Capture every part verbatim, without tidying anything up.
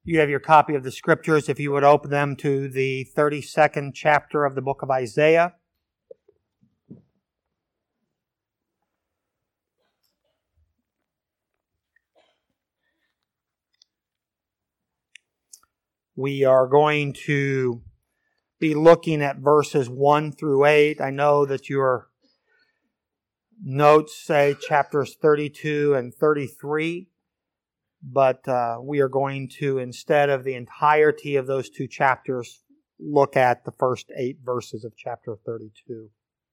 You have your copy of the Scriptures. If you would open them to the thirty-second chapter of the book of Isaiah. We are going to be looking at verses one through eight. I know that your notes say chapters thirty-two and thirty-three. But uh, we are going to, instead of the entirety of those two chapters, look at the first eight verses of chapter thirty-two.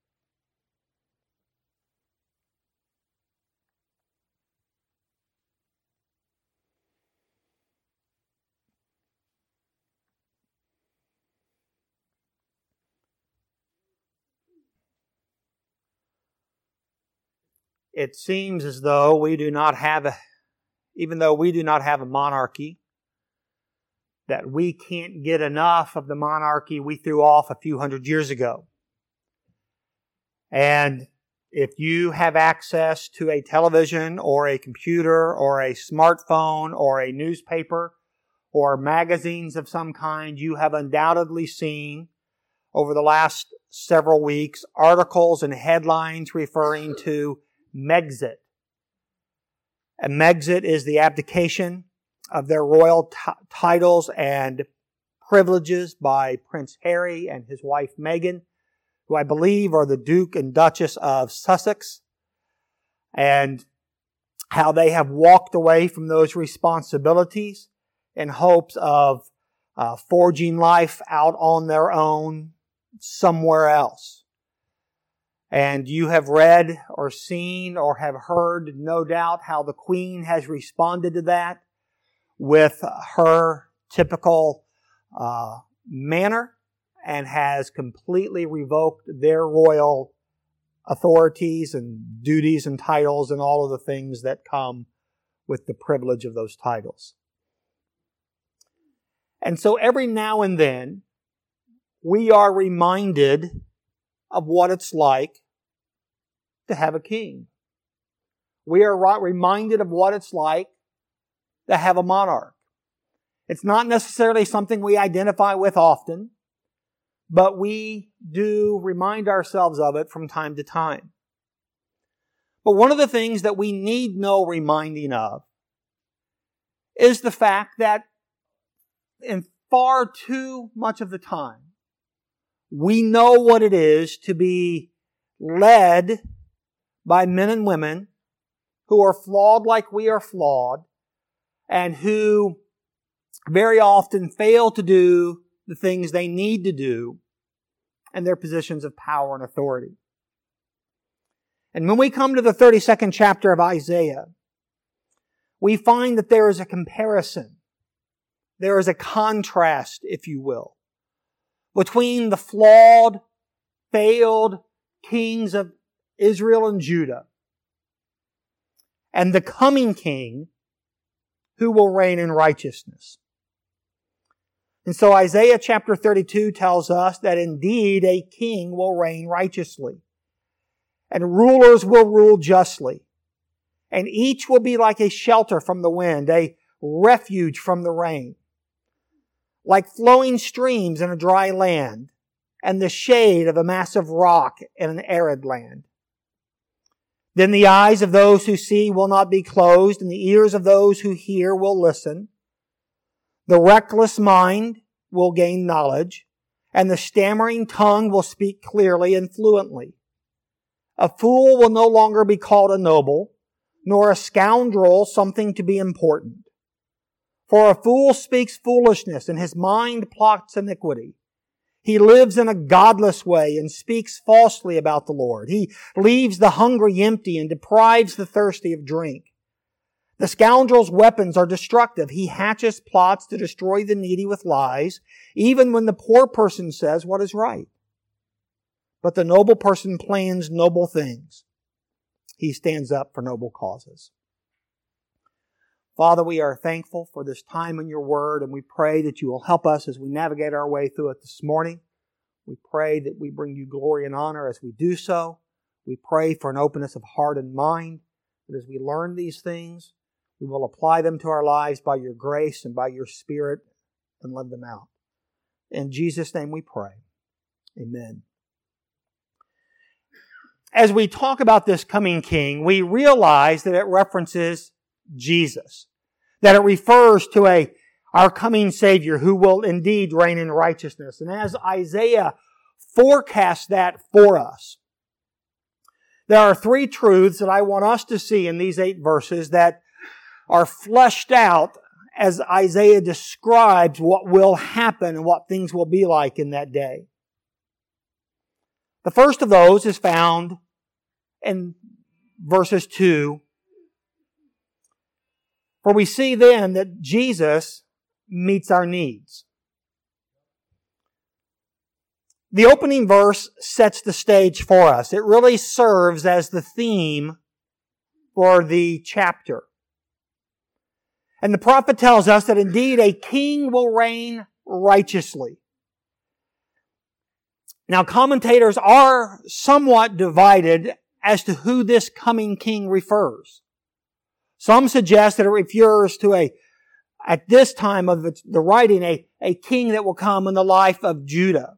It seems as though we do not have a Even though we do not have a monarchy, that we can't get enough of the monarchy we threw off a few hundred years ago. And if you have access to a television or a computer or a smartphone or a newspaper or magazines of some kind, you have undoubtedly seen over the last several weeks articles and headlines referring to Megxit. And Megxit is the abdication of their royal t- titles and privileges by Prince Harry and his wife Meghan, who I believe are the Duke and Duchess of Sussex, and how they have walked away from those responsibilities in hopes of uh, forging life out on their own somewhere else. And you have read or seen or have heard, no doubt, how the Queen has responded to that with her typical uh, manner and has completely revoked their royal authorities and duties and titles and all of the things that come with the privilege of those titles. And so every now and then, we are reminded of what it's like to have a king. We are reminded of what it's like to have a monarch. It's not necessarily something we identify with often, but we do remind ourselves of it from time to time. But one of the things that we need no reminding of is the fact that in far too much of the time, we know what it is to be led by men and women who are flawed like we are flawed and who very often fail to do the things they need to do in their positions of power and authority. And when we come to the thirty-second chapter of Isaiah, we find that there is a comparison. There is a contrast, if you will, between the flawed, failed kings of Israel and Judah and the coming king who will reign in righteousness. And so Isaiah chapter thirty-two tells us that indeed a king will reign righteously, and rulers will rule justly, and each will be like a shelter from the wind, a refuge from the rain, like flowing streams in a dry land, and the shade of a massive rock in an arid land. Then the eyes of those who see will not be closed, and the ears of those who hear will listen. The reckless mind will gain knowledge, and the stammering tongue will speak clearly and fluently. A fool will no longer be called a noble, nor a scoundrel something to be important. For a fool speaks foolishness, and his mind plots iniquity. He lives in a godless way and speaks falsely about the Lord. He leaves the hungry empty and deprives the thirsty of drink. The scoundrel's weapons are destructive. He hatches plots to destroy the needy with lies, even when the poor person says what is right. But the noble person plans noble things. He stands up for noble causes. Father, we are thankful for this time in your word, and we pray that you will help us as we navigate our way through it this morning. We pray that we bring you glory and honor as we do so. We pray for an openness of heart and mind, that as we learn these things, We will apply them to our lives by your grace and by your Spirit and live them out. In Jesus' name we pray. Amen. As we talk about this coming King, we realize that it references Jesus. That it refers to a our coming Savior who will indeed reign in righteousness. And as Isaiah forecasts that for us, there are three truths that I want us to see in these eight verses that are fleshed out as Isaiah describes what will happen and what things will be like in that day. The first of those is found in verses two, for we see then that Jesus meets our needs. The opening verse sets the stage for us. It really serves as the theme for the chapter. And the prophet tells us that indeed a king will reign righteously. Now, commentators are somewhat divided as to who this coming king refers. Some suggest that it refers to a, at this time of the writing, a, a king that will come in the life of Judah.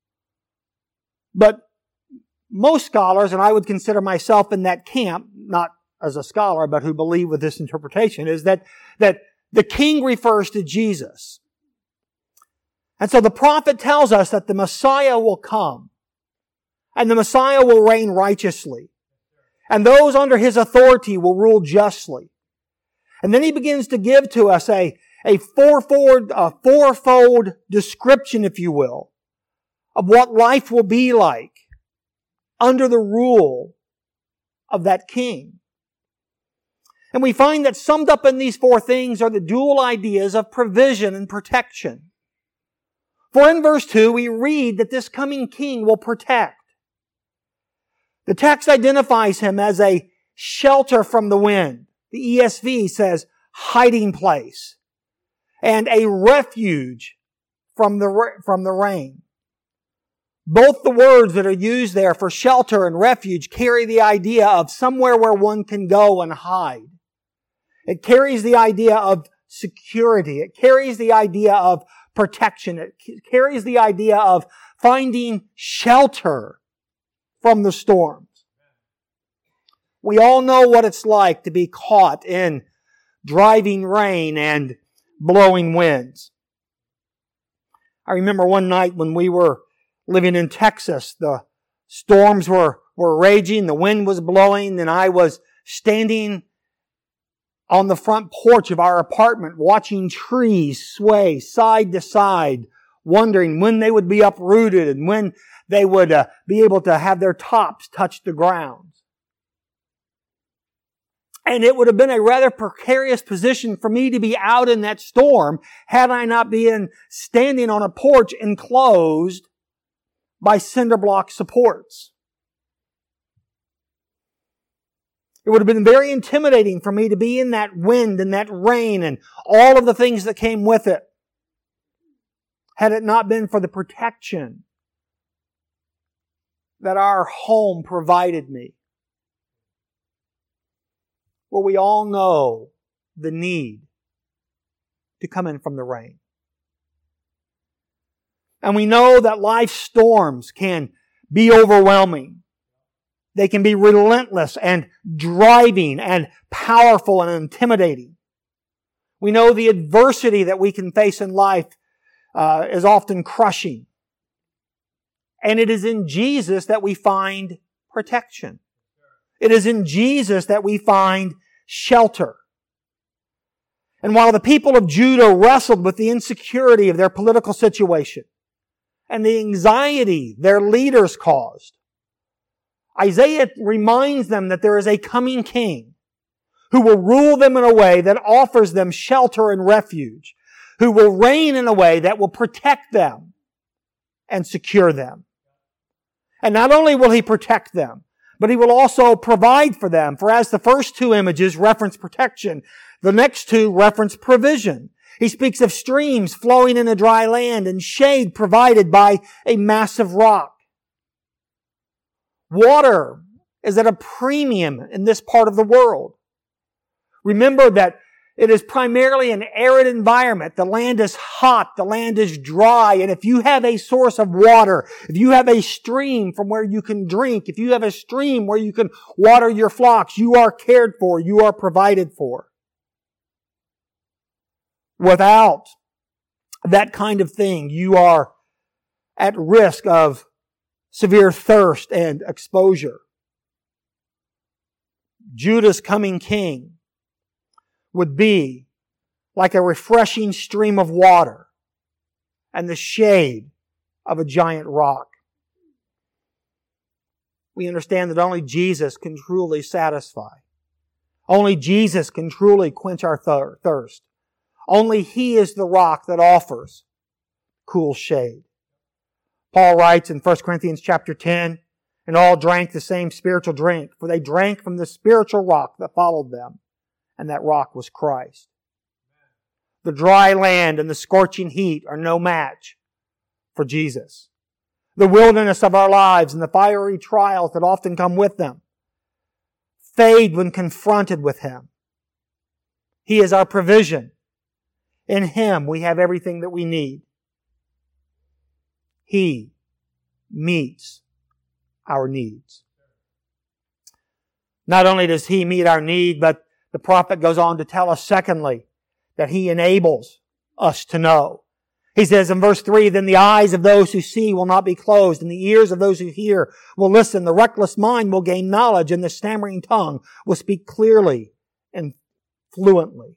But most scholars, and I would consider myself in that camp, not as a scholar, but who believe with this interpretation, is that, that the king refers to Jesus. And so the prophet tells us that the Messiah will come, and the Messiah will reign righteously, and those under his authority will rule justly. And then he begins to give to us a, a fourfold, a fourfold description, if you will, of what life will be like under the rule of that king. And we find that summed up in these four things are the dual ideas of provision and protection. For in verse two, we read that this coming king will protect. The text identifies him as a shelter from the wind. The E S V says hiding place. And a refuge from the, from the rain. Both the words that are used there for shelter and refuge carry the idea of somewhere where one can go and hide. It carries the idea of security. It carries the idea of protection. It carries the idea of finding shelter from the storms. We all know what it's like to be caught in driving rain and blowing winds. I remember one night when we were living in Texas, the storms were, were raging, the wind was blowing, and I was standing on the front porch of our apartment watching trees sway side to side, wondering when they would be uprooted and when they would uh, be able to have their tops touch the ground. And it would have been a rather precarious position for me to be out in that storm had I not been standing on a porch enclosed by cinder block supports. It would have been very intimidating for me to be in that wind and that rain and all of the things that came with it, had it not been for the protection that our home provided me. Well, we all know the need to come in from the rain. And we know that life's storms can be overwhelming. They can be relentless and driving and powerful and intimidating. We know the adversity that we can face in life uh, is often crushing. And it is in Jesus that we find protection. It is in Jesus that we find shelter. And while the people of Judah wrestled with the insecurity of their political situation and the anxiety their leaders caused, Isaiah reminds them that there is a coming king who will rule them in a way that offers them shelter and refuge, who will reign in a way that will protect them and secure them. And not only will He protect them, but He will also provide for them. For as the first two images reference protection, the next two reference provision. He speaks of streams flowing in a dry land and shade provided by a massive rock. Water is at a premium in this part of the world. Remember that It is primarily an arid environment. The land is hot. The land is dry. And if you have a source of water, if you have a stream from where you can drink, if you have a stream where you can water your flocks, you are cared for. You are provided for. Without that kind of thing, you are at risk of severe thirst and exposure. Judah's coming king would be like a refreshing stream of water and the shade of a giant rock. We understand that only Jesus can truly satisfy. Only Jesus can truly quench our thir- thirst. Only He is the rock that offers cool shade. Paul writes in First Corinthians chapter ten, and all drank the same spiritual drink, for they drank from the spiritual rock that followed them, and that rock was Christ. The dry land and the scorching heat are no match for Jesus. The wilderness of our lives and the fiery trials that often come with them fade when confronted with Him. He is our provision. In Him we have everything that we need. He meets our needs. Not only does He meet our need, but the prophet goes on to tell us, secondly, that He enables us to know. He says in verse three, then the eyes of those who see will not be closed, and the ears of those who hear will listen. The reckless mind will gain knowledge, and the stammering tongue will speak clearly and fluently.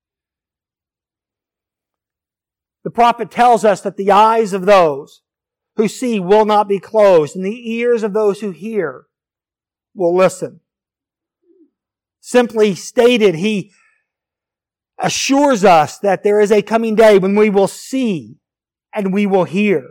The prophet tells us that the eyes of those who see will not be closed, and the ears of those who hear will listen. Simply stated, He assures us that there is a coming day when we will see and we will hear.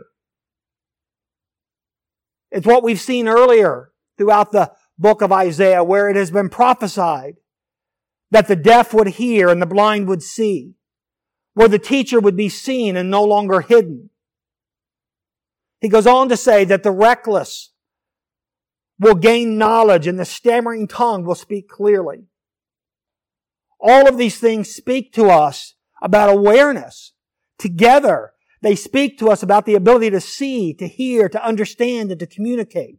It's what we've seen earlier throughout the book of Isaiah, where it has been prophesied that the deaf would hear and the blind would see, where the teacher would be seen and no longer hidden. He goes on to say that the reckless will gain knowledge and the stammering tongue will speak clearly. All of these things speak to us about awareness. Together, they speak to us about the ability to see, to hear, to understand, and to communicate.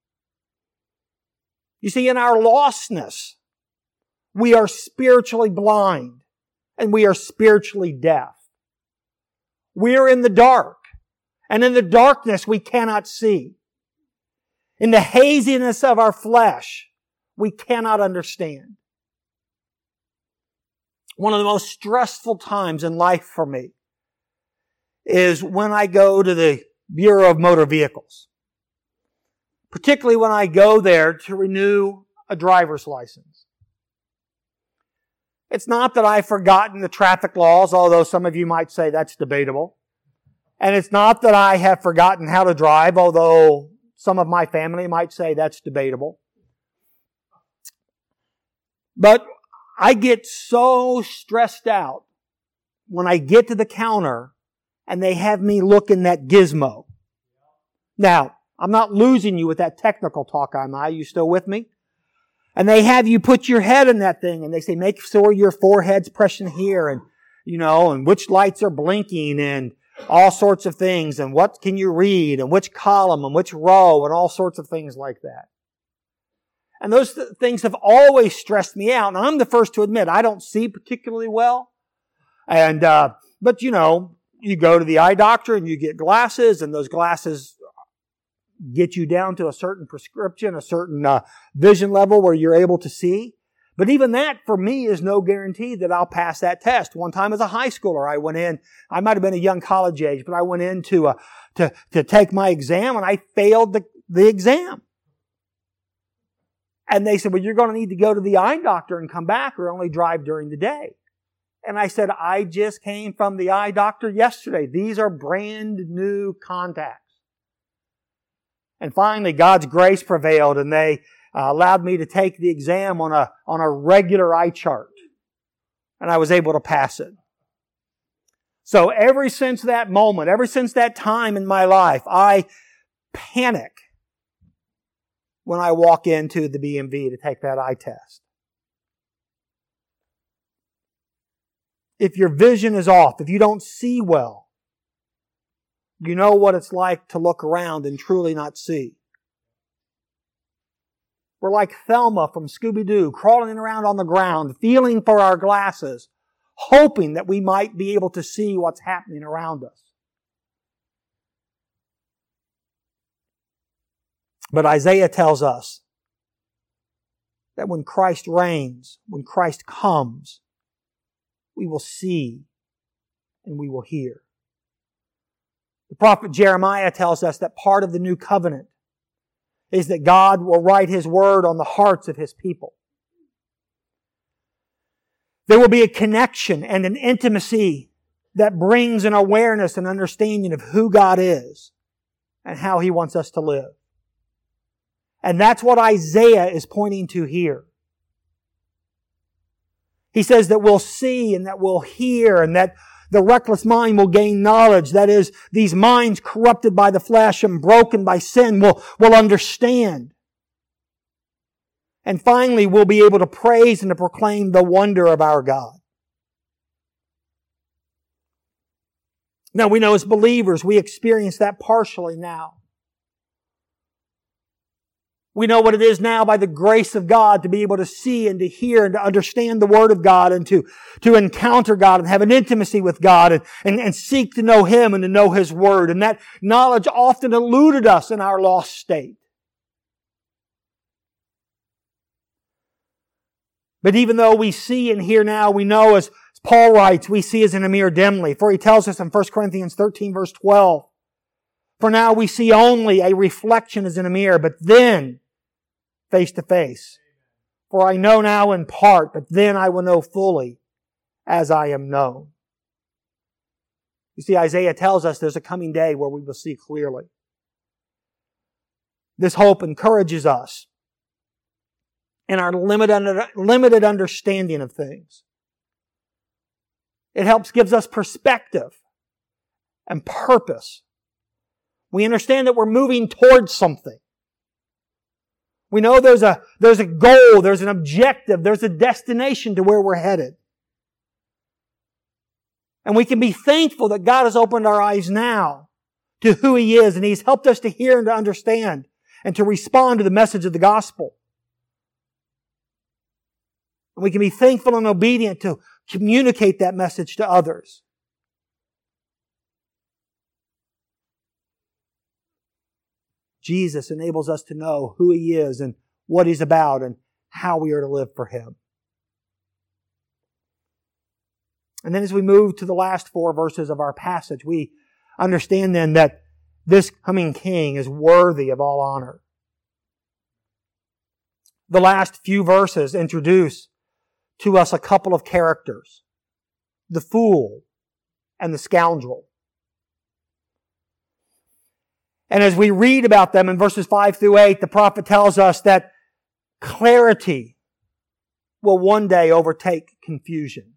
You see, in our lostness, we are spiritually blind and we are spiritually deaf. We are in the dark, and in the darkness we cannot see. In the haziness of our flesh, we cannot understand. One of the most stressful times in life for me is when I go to the Bureau of Motor Vehicles. Particularly when I go there to renew a driver's license. It's not that I've forgotten the traffic laws, although some of you might say that's debatable. And it's not that I have forgotten how to drive, although some of my family might say that's debatable. But I get so stressed out when I get to the counter and they have me look in that gizmo. Now, I'm not losing you with that technical talk, am I? Are you still with me? And they have you put your head in that thing and they say, make sure your forehead's pressing here and, you know, and which lights are blinking and all sorts of things and what can you read and which column and which row and all sorts of things like that. And those th- things have always stressed me out. And I'm the first to admit I don't see particularly well. And, uh, but you know, you go to the eye doctor and you get glasses and those glasses get you down to a certain prescription, a certain uh, vision level where you're able to see. But even that, for me, is no guarantee that I'll pass that test. One time as a high schooler, I went in, I might have been a young college age, but I went in to, uh, to, to take my exam and I failed the, the exam. And they said, well, you're going to need to go to the eye doctor and come back or only drive during the day. And I said, I just came from the eye doctor yesterday. These are brand new contacts. And finally, God's grace prevailed and they uh, allowed me to take the exam on a, on a regular eye chart. And I was able to pass it. So ever since that moment, ever since that time in my life, I panic when I walk into the B M V to take that eye test. if your vision is off, if you don't see well, you know what it's like to look around and truly not see. We're like Thelma from Scooby-Doo, crawling around on the ground, feeling for our glasses, hoping that we might be able to see what's happening around us. But Isaiah tells us that when Christ reigns, when Christ comes, we will see and we will hear. The prophet Jeremiah tells us that part of the new covenant is that God will write His word on the hearts of His people. There will be a connection and an intimacy that brings an awareness and understanding of who God is and how He wants us to live. And that's what Isaiah is pointing to here. He says that we'll see and that we'll hear and that the reckless mind will gain knowledge. That is, these minds corrupted by the flesh and broken by sin will, will understand. And finally, we'll be able to praise and to proclaim the wonder of our God. Now, we know as believers, we experience that partially now. We know what it is now by the grace of God to be able to see and to hear and to understand the Word of God and to, to encounter God and have an intimacy with God and, and, and seek to know Him and to know His Word. And that knowledge often eluded us in our lost state. But even though we see and hear now, we know, as Paul writes, we see as in a mirror dimly. For he tells us in First Corinthians thirteen verse twelve, for now we see only a reflection as in a mirror, but then face to face. For I know now in part, but then I will know fully as I am known. You see, Isaiah tells us there's a coming day where we will see clearly. This hope encourages us in our limited, limited understanding of things. It helps, gives us perspective and purpose. We understand that we're moving towards something. We know there's a, there's a goal, there's an objective, there's a destination to where we're headed. And we can be thankful that God has opened our eyes now to who He is, and He's helped us to hear and to understand and to respond to the message of the gospel. And we can be thankful and obedient to communicate that message to others. Jesus enables us to know who He is and what He's about and how we are to live for Him. And then as we move to the last four verses of our passage, we understand then that this coming King is worthy of all honor. The last few verses introduce to us a couple of characters, the fool and the scoundrel. And as we read about them in verses five through eight, the prophet tells us that clarity will one day overtake confusion.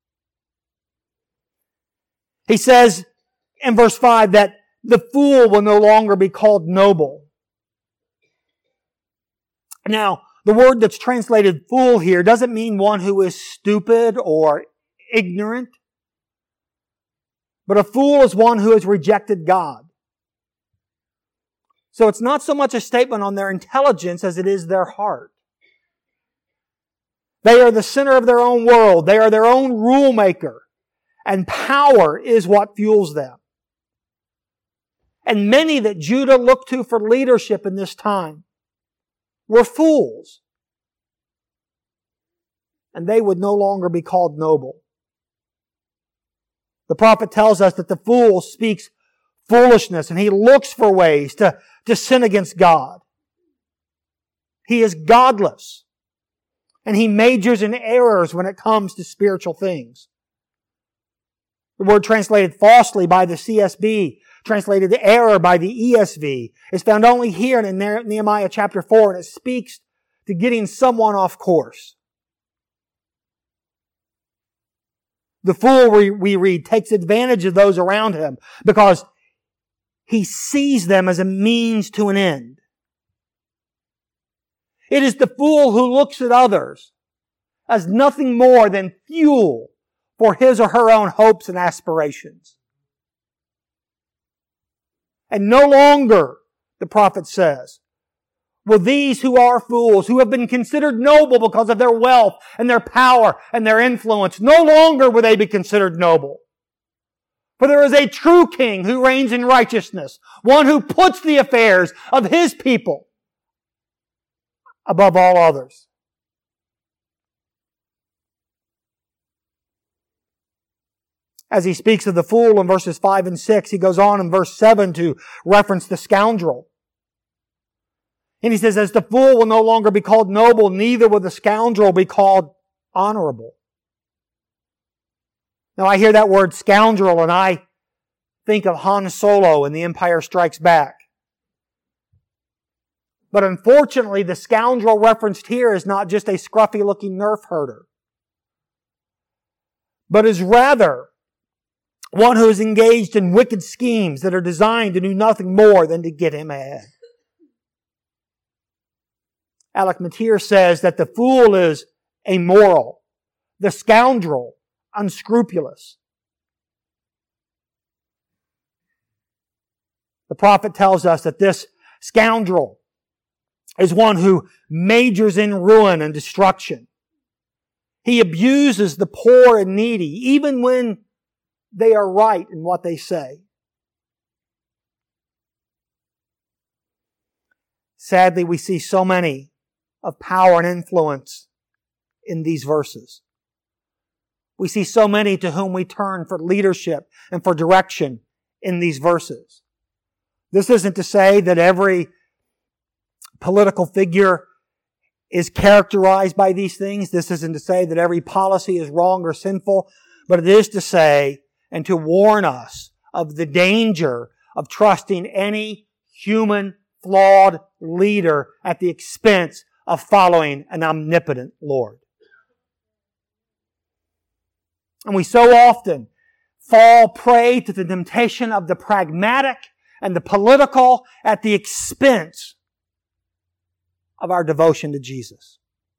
He says in verse five that the fool will no longer be called noble. Now, the word that's translated fool here doesn't mean one who is stupid or ignorant, but a fool is one who has rejected God. So it's not so much a statement on their intelligence as it is their heart. They are the center of their own world. They are their own rule maker. And power is what fuels them. And many that Judah looked to for leadership in this time were fools. And they would no longer be called noble. The prophet tells us that the fool speaks foolishness and he looks for ways to, to sin against God. He is godless. And he majors in errors when it comes to spiritual things. The word translated falsely by the C S B, translated error by the E S V, is found only here in Nehemiah chapter four, and it speaks to getting someone off course. The fool, we, we read, takes advantage of those around him because he sees them as a means to an end. It is the fool who looks at others as nothing more than fuel for his or her own hopes and aspirations. And no longer, the prophet says, will these who are fools, who have been considered noble because of their wealth and their power and their influence, no longer will they be considered noble. For there is a true king who reigns in righteousness, one who puts the affairs of his people above all others. As he speaks of the fool in verses five and six, he goes on in verse seven to reference the scoundrel. And he says, as the fool will no longer be called noble, neither will the scoundrel be called honorable. Now I hear that word scoundrel and I think of Han Solo in The Empire Strikes Back. But unfortunately, the scoundrel referenced here is not just a scruffy-looking nerf herder, but is rather one who is engaged in wicked schemes that are designed to do nothing more than to get him ahead. Alec Motyer says that the fool is amoral, the scoundrel unscrupulous. The prophet tells us that this scoundrel is one who majors in ruin and destruction. He abuses the poor and needy, even when they are right in what they say. Sadly, we see so many of power and influence in these verses. We see so many to whom we turn for leadership and for direction in these verses. This isn't to say that every political figure is characterized by these things. This isn't to say that every policy is wrong or sinful, but it is to say and to warn us of the danger of trusting any human flawed leader at the expense of following an omnipotent Lord. And we so often fall prey to the temptation of the pragmatic and the political at the expense of our devotion to Jesus.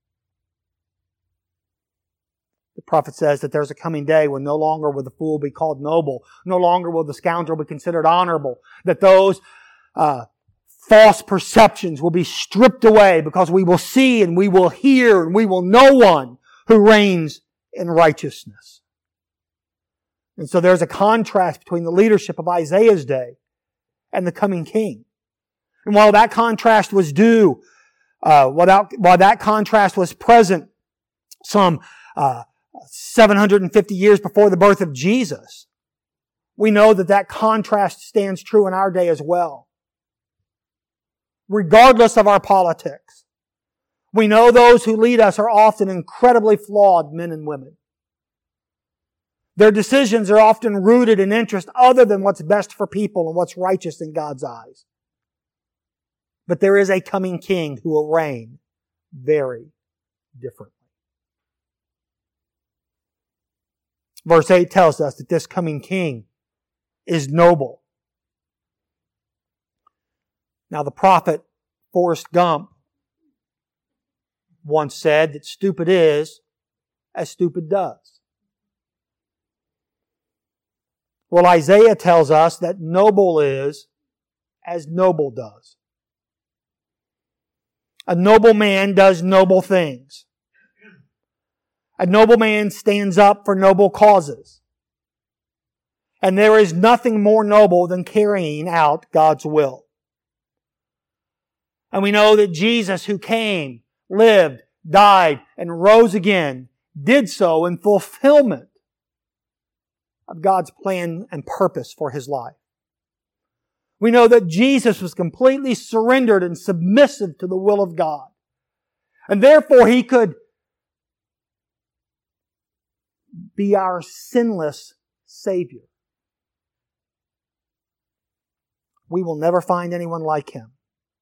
The prophet says that there's a coming day when no longer will the fool be called noble, no longer will the scoundrel be considered honorable, that those uh, false perceptions will be stripped away because we will see and we will hear and we will know one who reigns in righteousness. And so there's a contrast between the leadership of Isaiah's day and the coming king. And while that contrast was due, uh, while, that, while that contrast was present some uh, seven hundred fifty years before the birth of Jesus, we know that that contrast stands true in our day as well. Regardless of our politics, we know those who lead us are often incredibly flawed men and women. Their decisions are often rooted in interest other than what's best for people and what's righteous in God's eyes. But there is a coming king who will reign very differently. Verse eight tells us that this coming king is noble. Now the prophet Forrest Gump once said that stupid is as stupid does. Well, Isaiah tells us that noble is as noble does. A noble man does noble things. A noble man stands up for noble causes. And there is nothing more noble than carrying out God's will. And we know that Jesus, who came, lived, died, and rose again, did so in fulfillment of God's plan and purpose for His life. We know that Jesus was completely surrendered and submissive to the will of God. And therefore He could be our sinless Savior. We will never find anyone like Him.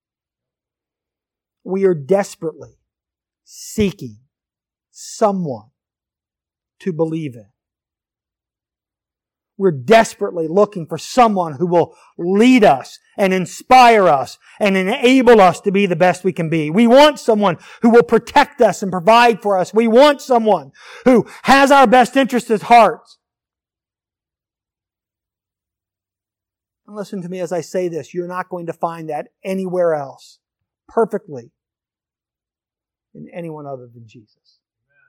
We are desperately seeking someone to believe in. We're desperately looking for someone who will lead us and inspire us and enable us to be the best we can be. We want someone who will protect us and provide for us. We want someone who has our best interests at heart. And listen to me as I say this. You're not going to find that anywhere else perfectly in anyone other than Jesus.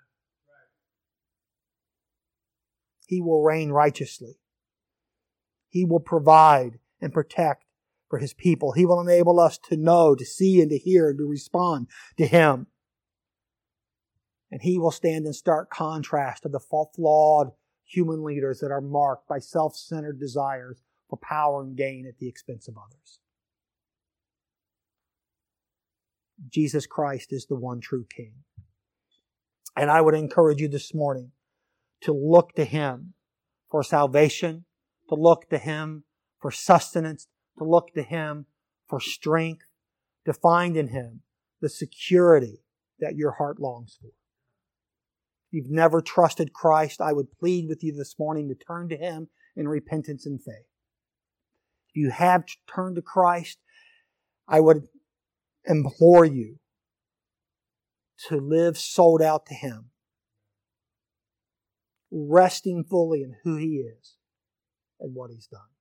He will reign righteously. He will provide and protect for His people. He will enable us to know, to see, and to hear, and to respond to Him. And He will stand in stark contrast to the flawed human leaders that are marked by self-centered desires for power and gain at the expense of others. Jesus Christ is the one true King. And I would encourage you this morning to look to Him for salvation, to look to Him for sustenance, to look to Him for strength, to find in Him the security that your heart longs for. If you've never trusted Christ, I would plead with you this morning to turn to Him in repentance and faith. If you have turned to Christ, I would implore you to live sold out to Him, resting fully in who He is and what He's done.